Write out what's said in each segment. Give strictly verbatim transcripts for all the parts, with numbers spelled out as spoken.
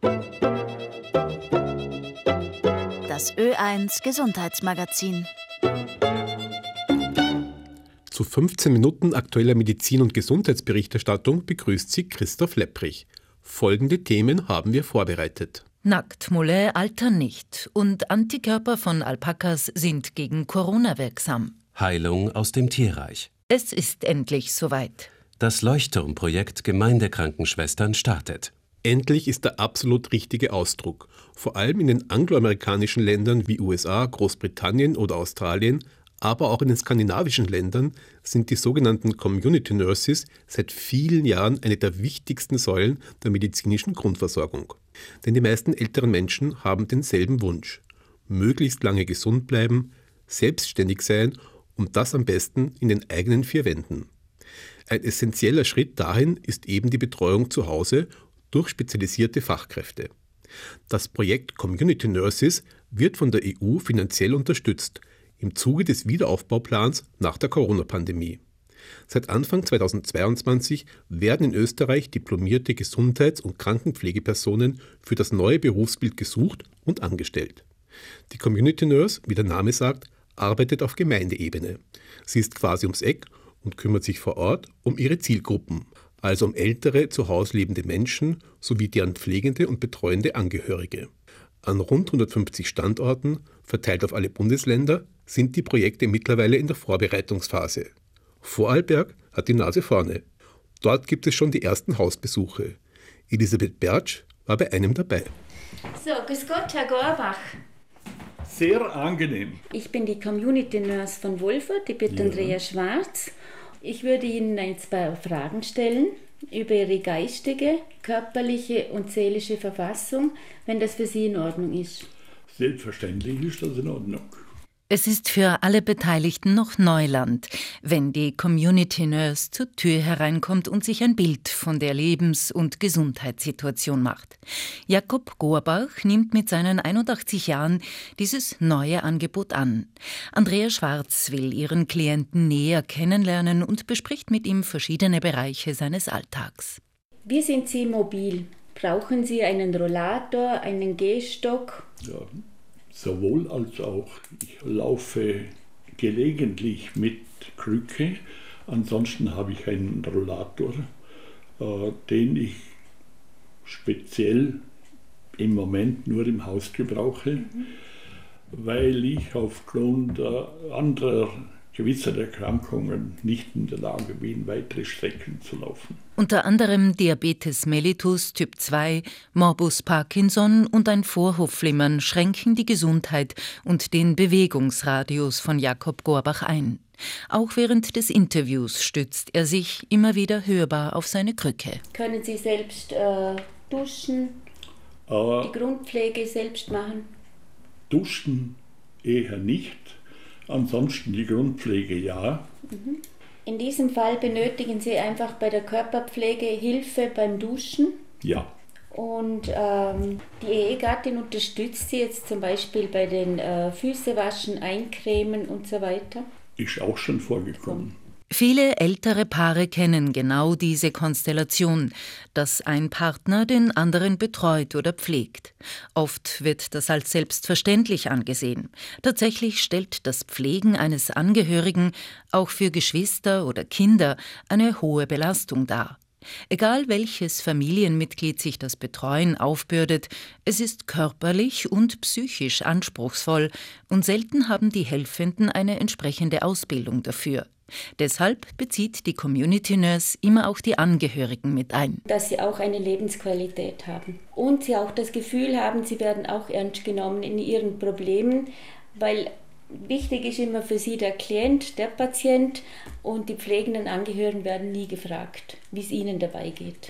Das Ö eins Gesundheitsmagazin. Zu fünfzehn Minuten aktueller Medizin- und Gesundheitsberichterstattung begrüßt Sie Christoph Lepprich. Folgende Themen haben wir vorbereitet. Nacktmulle altern nicht und Antikörper von Alpakas sind gegen Corona wirksam. Heilung aus dem Tierreich. Es ist endlich soweit. Das Leuchtturmprojekt Gemeindekrankenschwestern startet. Endlich ist der absolut richtige Ausdruck. Vor allem in den angloamerikanischen Ländern wie U S A, Großbritannien oder Australien, aber auch in den skandinavischen Ländern sind die sogenannten Community Nurses seit vielen Jahren eine der wichtigsten Säulen der medizinischen Grundversorgung. Denn die meisten älteren Menschen haben denselben Wunsch: möglichst lange gesund bleiben, selbstständig sein und das am besten in den eigenen vier Wänden. Ein essentieller Schritt dahin ist eben die Betreuung zu Hause durch spezialisierte Fachkräfte. Das Projekt Community Nurses wird von der E U finanziell unterstützt, im Zuge des Wiederaufbauplans nach der Corona-Pandemie. Seit Anfang zweitausendzweiundzwanzig werden in Österreich diplomierte Gesundheits- und Krankenpflegepersonen für das neue Berufsbild gesucht und angestellt. Die Community Nurse, wie der Name sagt, arbeitet auf Gemeindeebene. Sie ist quasi ums Eck und kümmert sich vor Ort um ihre Zielgruppen, also um ältere, zu Hause lebende Menschen sowie deren pflegende und betreuende Angehörige. An rund hundertfünfzig Standorten, verteilt auf alle Bundesländer, sind die Projekte mittlerweile in der Vorbereitungsphase. Vorarlberg hat die Nase vorne. Dort gibt es schon die ersten Hausbesuche. Elisabeth Bertsch war bei einem dabei. So, grüß Gott, Herr Gorbach. Sehr angenehm. Ich bin die Community Nurse von Wolfurt, ich bin ja. Andrea Schwarz. Ich würde Ihnen ein paar Fragen stellen über Ihre geistige, körperliche und seelische Verfassung, wenn das für Sie in Ordnung ist. Selbstverständlich ist das in Ordnung. Es ist für alle Beteiligten noch Neuland, wenn die Community Nurse zur Tür hereinkommt und sich ein Bild von der Lebens- und Gesundheitssituation macht. Jakob Gorbach nimmt mit seinen einundachtzig Jahren dieses neue Angebot an. Andrea Schwarz will ihren Klienten näher kennenlernen und bespricht mit ihm verschiedene Bereiche seines Alltags. Wie sind Sie mobil? Brauchen Sie einen Rollator, einen Gehstock? Ja. Sowohl als auch. Ich laufe gelegentlich mit Krücke, ansonsten habe ich einen Rollator, äh, den ich speziell im Moment nur im Haus gebrauche, mhm. weil ich aufgrund äh, anderer gewisser Erkrankungen nicht in der Lage bin, weitere Strecken zu laufen. Unter anderem Diabetes mellitus Typ zwei, Morbus Parkinson und ein Vorhofflimmern schränken die Gesundheit und den Bewegungsradius von Jakob Gorbach ein. Auch während des Interviews stützt er sich immer wieder hörbar auf seine Krücke. Können Sie selbst äh, duschen, äh, die Grundpflege selbst machen? Duschen eher nicht. Ansonsten die Grundpflege ja. In diesem Fall benötigen Sie einfach bei der Körperpflege Hilfe beim Duschen? Ja. Und ähm, die Ehegattin unterstützt Sie jetzt zum Beispiel bei den äh, Füßewaschen, Eincremen und so weiter? Ist auch schon vorgekommen. Viele ältere Paare kennen genau diese Konstellation, dass ein Partner den anderen betreut oder pflegt. Oft wird das als selbstverständlich angesehen. Tatsächlich stellt das Pflegen eines Angehörigen auch für Geschwister oder Kinder eine hohe Belastung dar. Egal welches Familienmitglied sich das Betreuen aufbürdet, es ist körperlich und psychisch anspruchsvoll und selten haben die Helfenden eine entsprechende Ausbildung dafür. Deshalb bezieht die Community Nurse immer auch die Angehörigen mit ein. Dass sie auch eine Lebensqualität haben und sie auch das Gefühl haben, sie werden auch ernst genommen in ihren Problemen, weil wichtig ist immer für sie der Klient, der Patient, und die pflegenden Angehörigen werden nie gefragt, wie es ihnen dabei geht.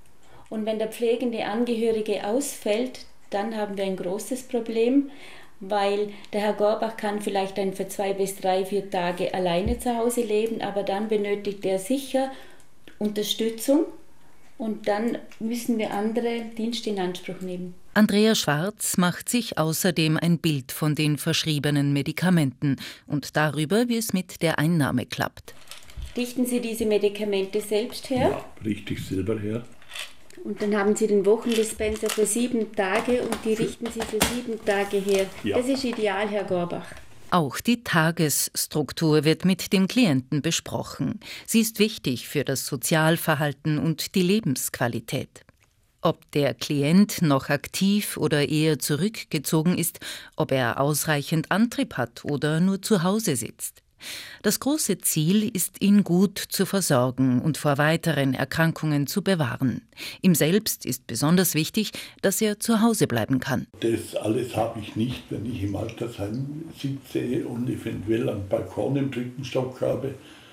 Und wenn der pflegende Angehörige ausfällt, dann haben wir ein großes Problem, weil der Herr Gorbach kann vielleicht dann für zwei bis drei, vier Tage alleine zu Hause leben, aber dann benötigt er sicher Unterstützung und dann müssen wir andere Dienste in Anspruch nehmen. Andrea Schwarz macht sich außerdem ein Bild von den verschriebenen Medikamenten und darüber, wie es mit der Einnahme klappt. Richten Sie diese Medikamente selbst her? Ja, richte ich selber her. Und dann haben Sie den Wochendispenser für sieben Tage und die richten Sie für sieben Tage her. Ja. Das ist ideal, Herr Gorbach. Auch die Tagesstruktur wird mit dem Klienten besprochen. Sie ist wichtig für das Sozialverhalten und die Lebensqualität. Ob der Klient noch aktiv oder eher zurückgezogen ist, ob er ausreichend Antrieb hat oder nur zu Hause sitzt. Das große Ziel ist, ihn gut zu versorgen und vor weiteren Erkrankungen zu bewahren. Ihm selbst ist besonders wichtig, dass er zu Hause bleiben kann. Das alles habe ich nicht, wenn ich im Altersheim sitze und eventuell einen Balkon im dritten Stock habe.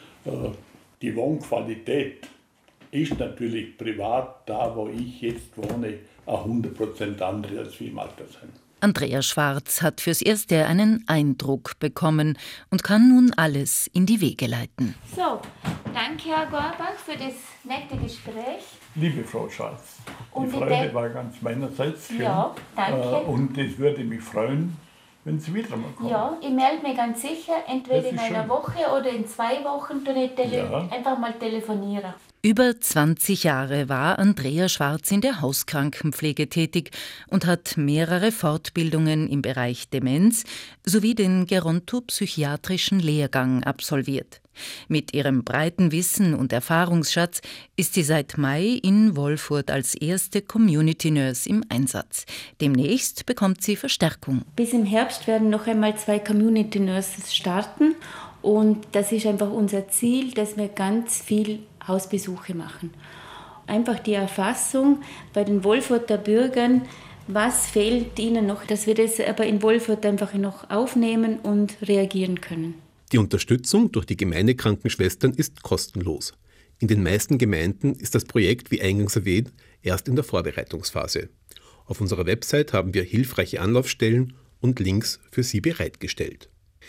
Die Wohnqualität ist natürlich privat, da wo ich jetzt wohne, auch hundert Prozent andere als wie im Altersheim. Andrea Schwarz hat fürs Erste einen Eindruck bekommen und kann nun alles in die Wege leiten. So, danke Herr Gorbach für das nette Gespräch. Liebe Frau Schwarz, die und Freude die war ganz meinerseits. Ja, danke. Und es würde mich freuen, wenn Sie wieder mal kommen. Ja, ich melde mich ganz sicher, entweder in einer schön. Woche oder in zwei Wochen, ja. Einfach mal telefonieren. Über zwanzig Jahre war Andrea Schwarz in der Hauskrankenpflege tätig und hat mehrere Fortbildungen im Bereich Demenz sowie den gerontopsychiatrischen Lehrgang absolviert. Mit ihrem breiten Wissen und Erfahrungsschatz ist sie seit Mai in Wolfurt als erste Community Nurse im Einsatz. Demnächst bekommt sie Verstärkung. Bis im Herbst werden noch einmal zwei Community Nurses starten. Und das ist einfach unser Ziel, dass wir ganz viel Hausbesuche machen. Einfach die Erfassung bei den Wolfurter Bürgern, was fehlt ihnen noch, dass wir das aber in Wolfurt einfach noch aufnehmen und reagieren können. Die Unterstützung durch die Gemeindekrankenschwestern ist kostenlos. In den meisten Gemeinden ist das Projekt, wie eingangs erwähnt, erst in der Vorbereitungsphase. Auf unserer Website haben wir hilfreiche Anlaufstellen und Links für Sie bereitgestellt.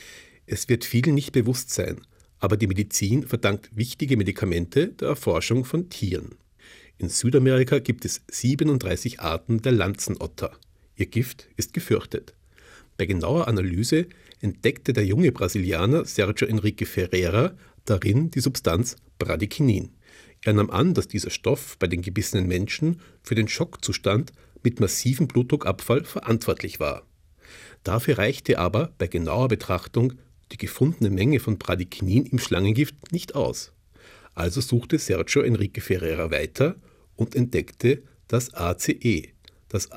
Es wird vielen nicht bewusst sein, aber die Medizin verdankt wichtige Medikamente der Erforschung von Tieren. In Südamerika gibt es siebenunddreißig Arten der Lanzenotter. Ihr Gift ist gefürchtet. Bei genauer Analyse entdeckte der junge Brasilianer Sergio Henrique Ferreira darin die Substanz Bradykinin. Er nahm an, dass dieser Stoff bei den gebissenen Menschen für den Schockzustand mit massivem Blutdruckabfall verantwortlich war. Dafür reichte aber bei genauer Betrachtung die gefundene Menge von Bradykinin im Schlangengift nicht aus. Also suchte Sergio Henrique Ferreira weiter und entdeckte das A C E, das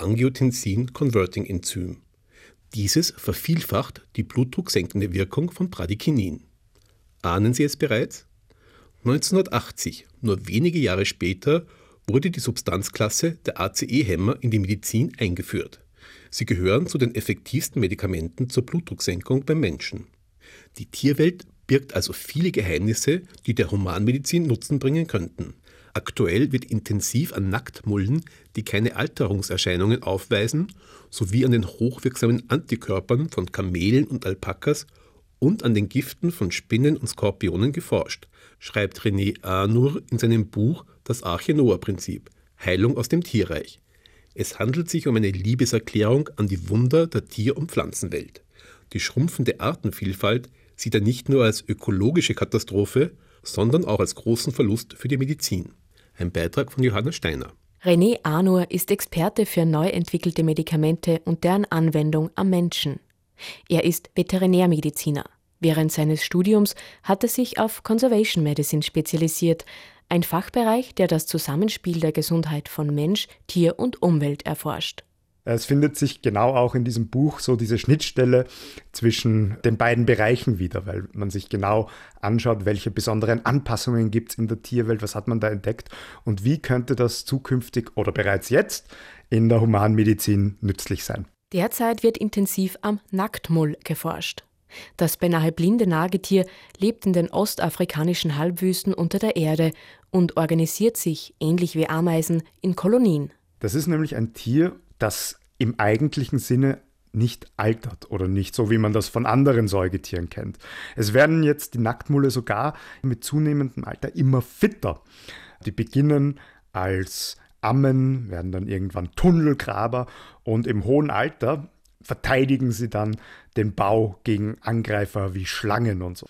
Angiotensin-Converting-Enzym. Dieses vervielfacht die blutdrucksenkende Wirkung von Bradykinin. Ahnen Sie es bereits? neunzehnhundertachtzig, nur wenige Jahre später, wurde die Substanzklasse der A C E-Hämmer in die Medizin eingeführt. Sie gehören zu den effektivsten Medikamenten zur Blutdrucksenkung beim Menschen. Die Tierwelt birgt also viele Geheimnisse, die der Humanmedizin Nutzen bringen könnten. Aktuell wird intensiv an Nacktmullen, die keine Alterungserscheinungen aufweisen, sowie an den hochwirksamen Antikörpern von Kamelen und Alpakas und an den Giften von Spinnen und Skorpionen geforscht, schreibt René Arnour in seinem Buch Das Arche Noah-Prinzip – Heilung aus dem Tierreich. Es handelt sich um eine Liebeserklärung an die Wunder der Tier- und Pflanzenwelt. Die schrumpfende Artenvielfalt sieht er nicht nur als ökologische Katastrophe, sondern auch als großen Verlust für die Medizin. Ein Beitrag von Johanna Steiner. René Arnour ist Experte für neu entwickelte Medikamente und deren Anwendung am Menschen. Er ist Veterinärmediziner. Während seines Studiums hat er sich auf Conservation Medicine spezialisiert, ein Fachbereich, der das Zusammenspiel der Gesundheit von Mensch, Tier und Umwelt erforscht. Es findet sich genau auch in diesem Buch so diese Schnittstelle zwischen den beiden Bereichen wieder, weil man sich genau anschaut, welche besonderen Anpassungen gibt es in der Tierwelt, was hat man da entdeckt und wie könnte das zukünftig oder bereits jetzt in der Humanmedizin nützlich sein. Derzeit wird intensiv am Nacktmull geforscht. Das beinahe blinde Nagetier lebt in den ostafrikanischen Halbwüsten unter der Erde und organisiert sich, ähnlich wie Ameisen, in Kolonien. Das ist nämlich ein Tier, das im eigentlichen Sinne nicht altert oder nicht so, wie man das von anderen Säugetieren kennt. Es werden jetzt die Nacktmulle sogar mit zunehmendem Alter immer fitter. Die beginnen als Ammen, werden dann irgendwann Tunnelgraber und im hohen Alter verteidigen sie dann den Bau gegen Angreifer wie Schlangen und so.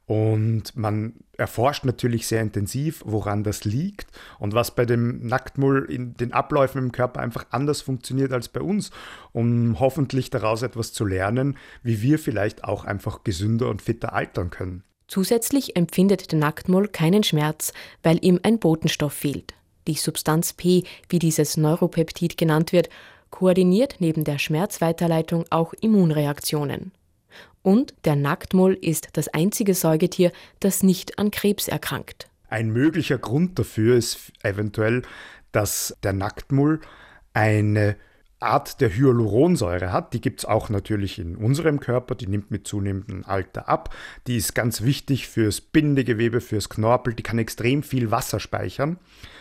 Und man erforscht natürlich sehr intensiv, woran das liegt und was bei dem Nacktmull in den Abläufen im Körper einfach anders funktioniert als bei uns, um hoffentlich daraus etwas zu lernen, wie wir vielleicht auch einfach gesünder und fitter altern können. Zusätzlich empfindet der Nacktmull keinen Schmerz, weil ihm ein Botenstoff fehlt. Die Substanz P, wie dieses Neuropeptid genannt wird, koordiniert neben der Schmerzweiterleitung auch Immunreaktionen. Und der Nacktmull ist das einzige Säugetier, das nicht an Krebs erkrankt. Ein möglicher Grund dafür ist eventuell, dass der Nacktmull eine Art der Hyaluronsäure hat. Die gibt es auch natürlich in unserem Körper, die nimmt mit zunehmendem Alter ab. Die ist ganz wichtig fürs Bindegewebe, fürs Knorpel, die kann extrem viel Wasser speichern.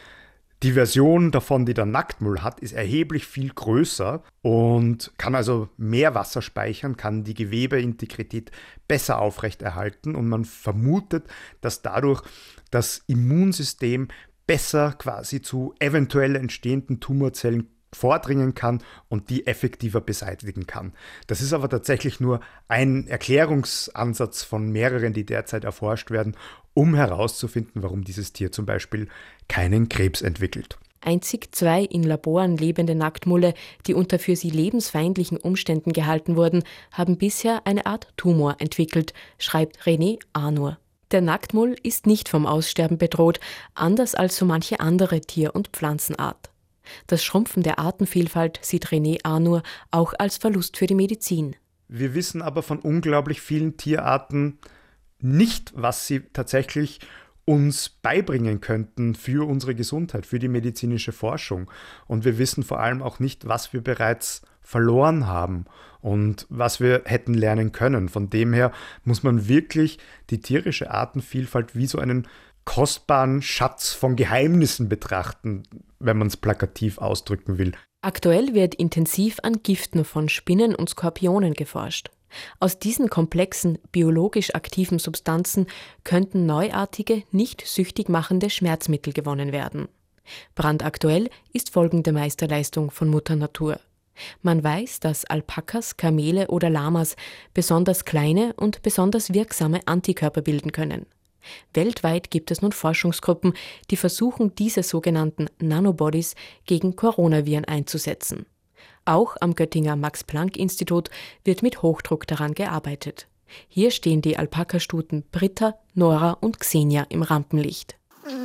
Die Version davon, die der Nacktmull hat, ist erheblich viel größer und kann also mehr Wasser speichern, kann die Gewebeintegrität besser aufrechterhalten und man vermutet, dass dadurch das Immunsystem besser quasi zu eventuell entstehenden Tumorzellen vordringen kann und die effektiver beseitigen kann. Das ist aber tatsächlich nur ein Erklärungsansatz von mehreren, die derzeit erforscht werden, um herauszufinden, warum dieses Tier zum Beispiel keinen Krebs entwickelt. Einzig zwei in Laboren lebende Nacktmulle, die unter für sie lebensfeindlichen Umständen gehalten wurden, haben bisher eine Art Tumor entwickelt, schreibt René Arnour. Der Nacktmull ist nicht vom Aussterben bedroht, anders als so manche andere Tier- und Pflanzenart. Das Schrumpfen der Artenvielfalt sieht René Arnour auch als Verlust für die Medizin. Wir wissen aber von unglaublich vielen Tierarten nicht, was sie tatsächlich uns beibringen könnten für unsere Gesundheit, für die medizinische Forschung. Und wir wissen vor allem auch nicht, was wir bereits verloren haben und was wir hätten lernen können. Von dem her muss man wirklich die tierische Artenvielfalt wie so einen kostbaren Schatz von Geheimnissen betrachten, wenn man es plakativ ausdrücken will. Aktuell wird intensiv an Giften von Spinnen und Skorpionen geforscht. Aus diesen komplexen, biologisch aktiven Substanzen könnten neuartige, nicht süchtig machende Schmerzmittel gewonnen werden. Brandaktuell ist folgende Meisterleistung von Mutter Natur. Man weiß, dass Alpakas, Kamele oder Lamas besonders kleine und besonders wirksame Antikörper bilden können. Weltweit gibt es nun Forschungsgruppen, die versuchen, diese sogenannten Nanobodies gegen Coronaviren einzusetzen. Auch am Göttinger Max-Planck-Institut wird mit Hochdruck daran gearbeitet. Hier stehen die Alpakastuten Britta, Nora und Xenia im Rampenlicht.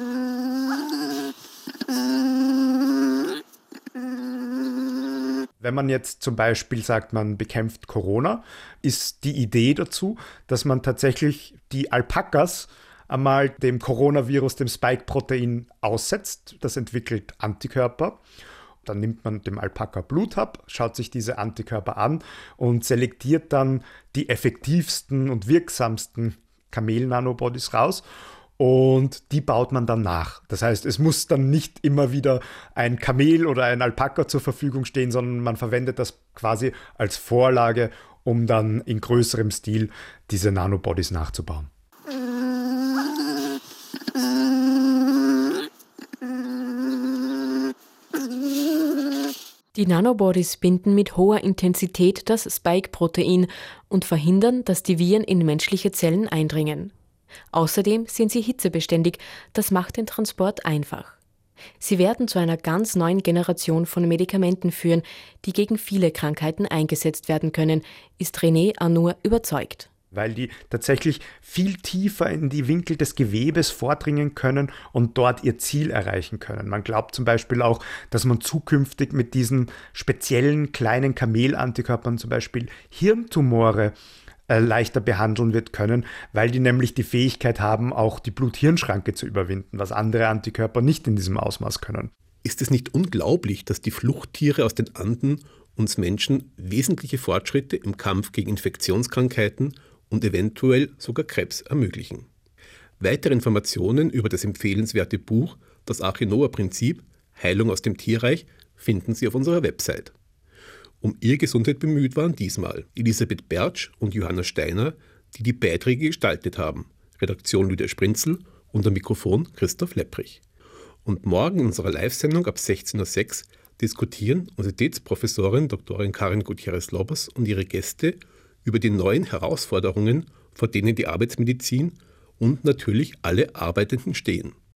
Wenn man jetzt zum Beispiel sagt, man bekämpft Corona, ist die Idee dazu, dass man tatsächlich die Alpakas einmal dem Coronavirus, dem Spike-Protein aussetzt. Das entwickelt Antikörper. Dann nimmt man dem Alpaka Blut ab, schaut sich diese Antikörper an und selektiert dann die effektivsten und wirksamsten Kamel-Nanobodies raus. Und die baut man dann nach. Das heißt, es muss dann nicht immer wieder ein Kamel oder ein Alpaka zur Verfügung stehen, sondern man verwendet das quasi als Vorlage, um dann in größerem Stil diese Nanobodies nachzubauen. Die Nanobodies binden mit hoher Intensität das Spike-Protein und verhindern, dass die Viren in menschliche Zellen eindringen. Außerdem sind sie hitzebeständig, das macht den Transport einfach. Sie werden zu einer ganz neuen Generation von Medikamenten führen, die gegen viele Krankheiten eingesetzt werden können, ist René Arnour überzeugt. Weil die tatsächlich viel tiefer in die Winkel des Gewebes vordringen können und dort ihr Ziel erreichen können. Man glaubt zum Beispiel auch, dass man zukünftig mit diesen speziellen kleinen Kamelantikörpern zum Beispiel Hirntumore äh, leichter behandeln wird können, weil die nämlich die Fähigkeit haben, auch die Blut-Hirn-Schranke zu überwinden, was andere Antikörper nicht in diesem Ausmaß können. Ist es nicht unglaublich, dass die Fluchttiere aus den Anden uns Menschen wesentliche Fortschritte im Kampf gegen Infektionskrankheiten und eventuell sogar Krebs ermöglichen? Weitere Informationen über das empfehlenswerte Buch Das Arche-Noah-Prinzip – Heilung aus dem Tierreich finden Sie auf unserer Website. Um ihre Gesundheit bemüht waren diesmal Elisabeth Bertsch und Johanna Steiner, die die Beiträge gestaltet haben. Redaktion Lydia Sprinzel und am Mikrofon Christoph Lepprich. Und morgen in unserer Live-Sendung ab sechzehn Uhr sechs diskutieren Universitätsprofessorin Doktorin Karin Gutierrez-Lobers und ihre Gäste über die neuen Herausforderungen, vor denen die Arbeitsmedizin und natürlich alle Arbeitenden stehen.